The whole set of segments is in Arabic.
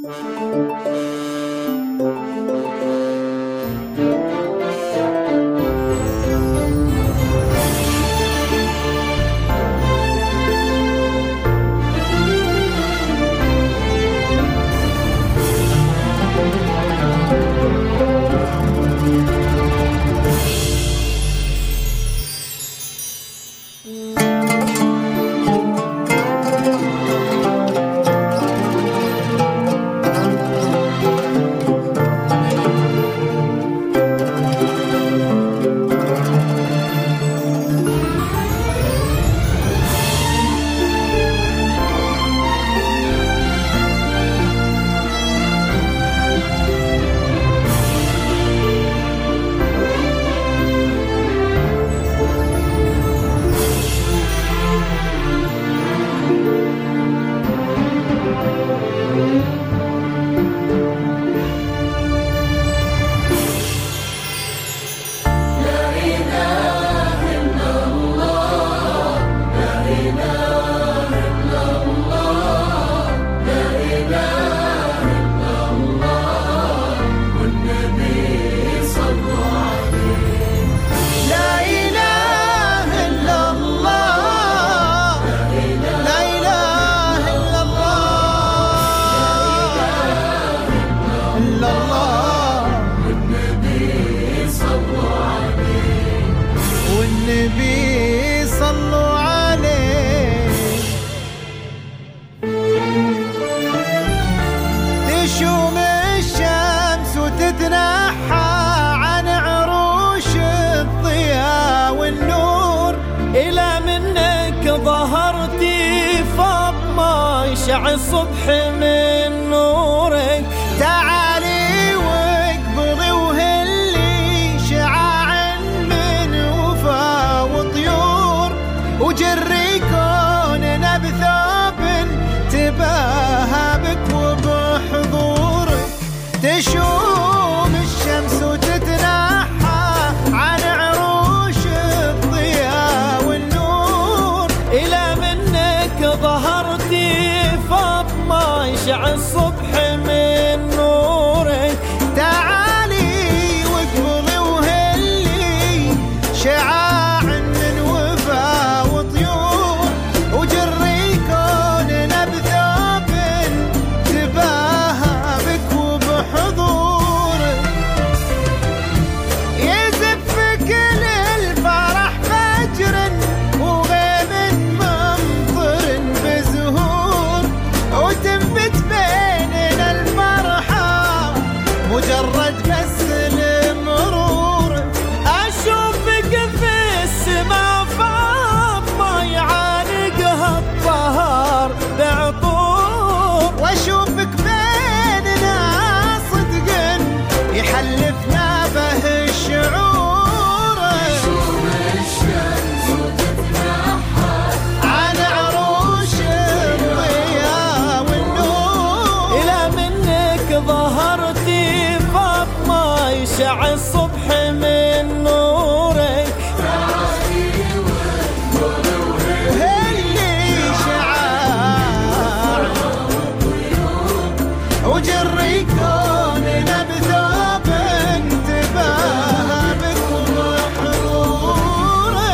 والنبي صلوا عليه. تشوم الشمس وتتنحى عن عروش الضياء والنور، إلى منك ظهرتي فاطمة يشع الصبح من نورك. تعالي واقبضي وهلي شعاع من وفا وطيور، وجري كوننا بثوب تباهى بك وبحضورك. تشوم الشمس وتتنحى عن عروش الضياء والنور، إلى منك ظهرتي فاطمة يشع الصبح من نورك. تعالي واقبضي وهلي شعاع من وفا وطيور، وجري كوننا بثوب تباهى بك وبحضورك. يزفك للفرح فجر وغيم ممطر بزهور، وتنبت بيننا الفرحة مجرد بس المرور. أشوفك في السما فاطمة يعانقها الطهر بعطور، وأشوفك بيننا صدق يحلفنا به الشعور. شوف الشمس وتتنحى عن عروش الضياء والنور، إلى منك ظهرتي فاطمة يشع الصبح من نورك. هلي شعاع وجري كوننا بثوب تباهى بك وبحضورك.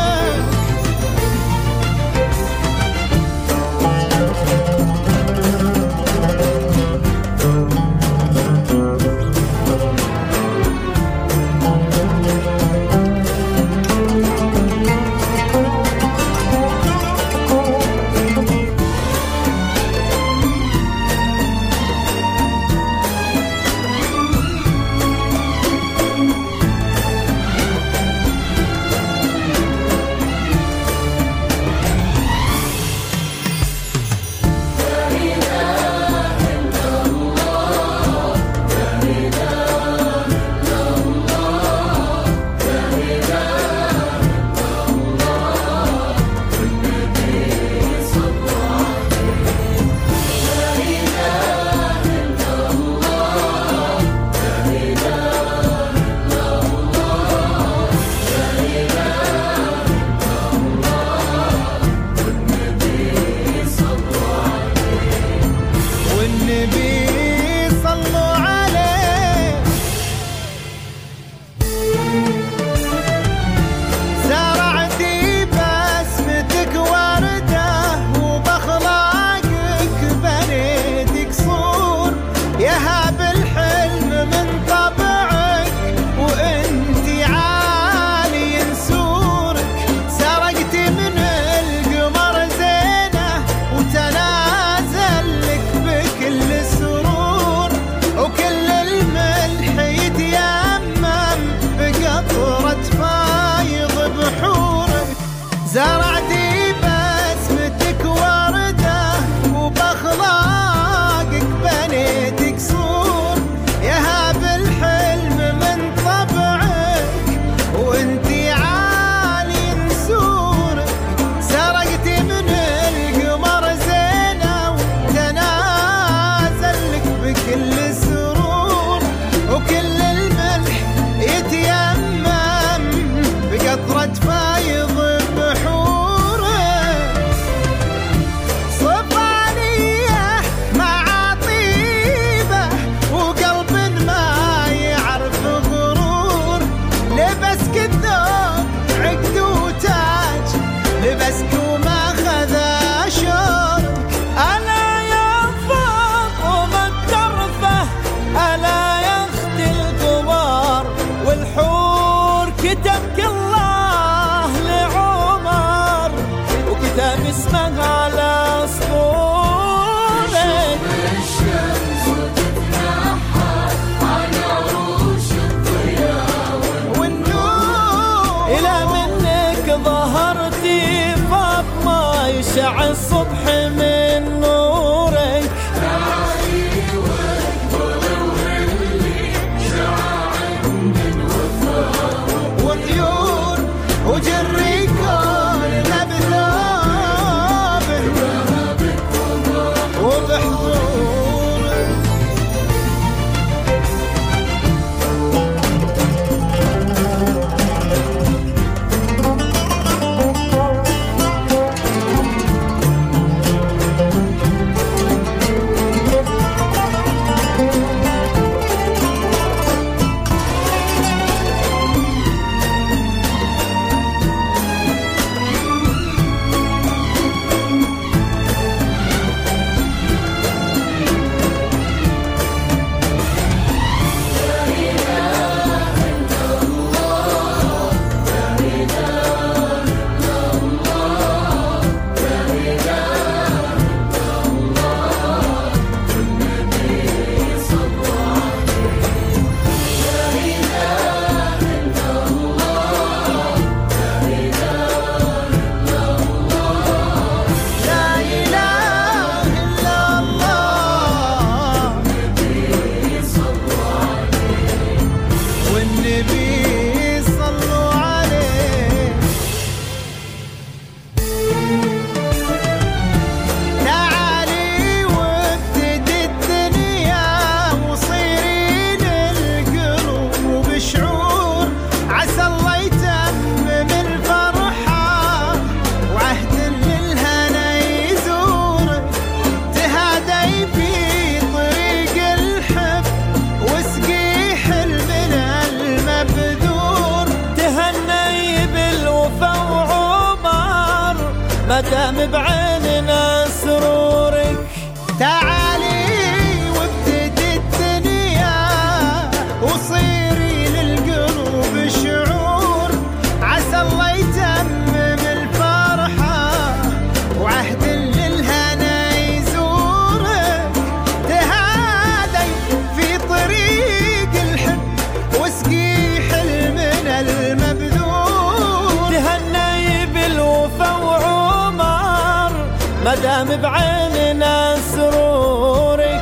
مدام بعيننا سرورك. تعالي وابتدي الدنيا وصيري للقلوب شعور، عسى الله يتمم الفرحة وعهد للهنا يزورك. تهادي في طريق الحب واسقي حلمنا المبذور. تهني بالوفا وعمر مدام بعيننا سرورك.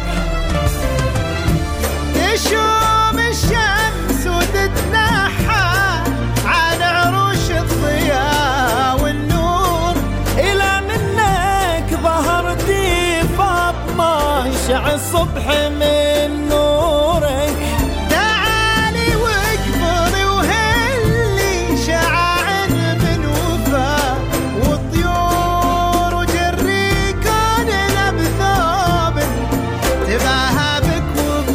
تشوم الشمس وتتنحى عن عروش الضياء والنور. إلى منك ظهرتي فاطمة يشع الصبح من نورك. تعالي واكبري وهلي شعاع من وفا والطيور، وجري كوننا بثوب تباهى بك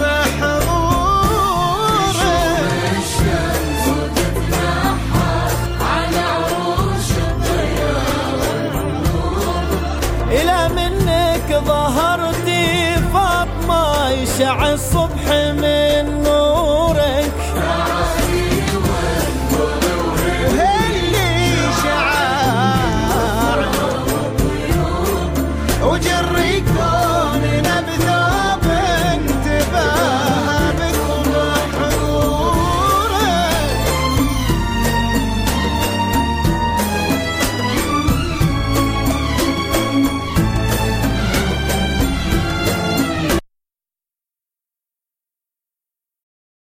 وبحضورك. الشمس تتنحى على عروش الضياء. إلى منك ظهرتي فاطمة يشع الصبح من